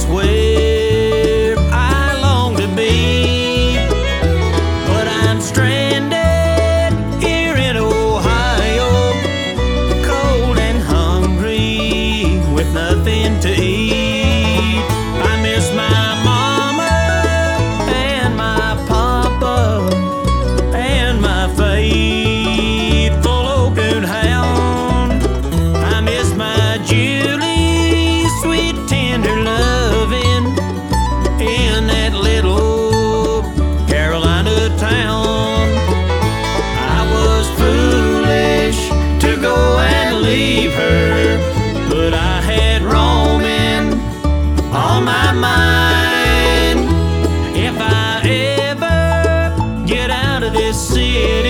where I long to be. But I'm stranded here in Ohio, cold and hungry with nothing to eat. I miss my mama and my papa and my faithful old coonhound. I miss my Julie, sweet tender loving in that little Carolina town. I was foolish to go and leave her, but I had roaming on my mind. If I ever get out of this city,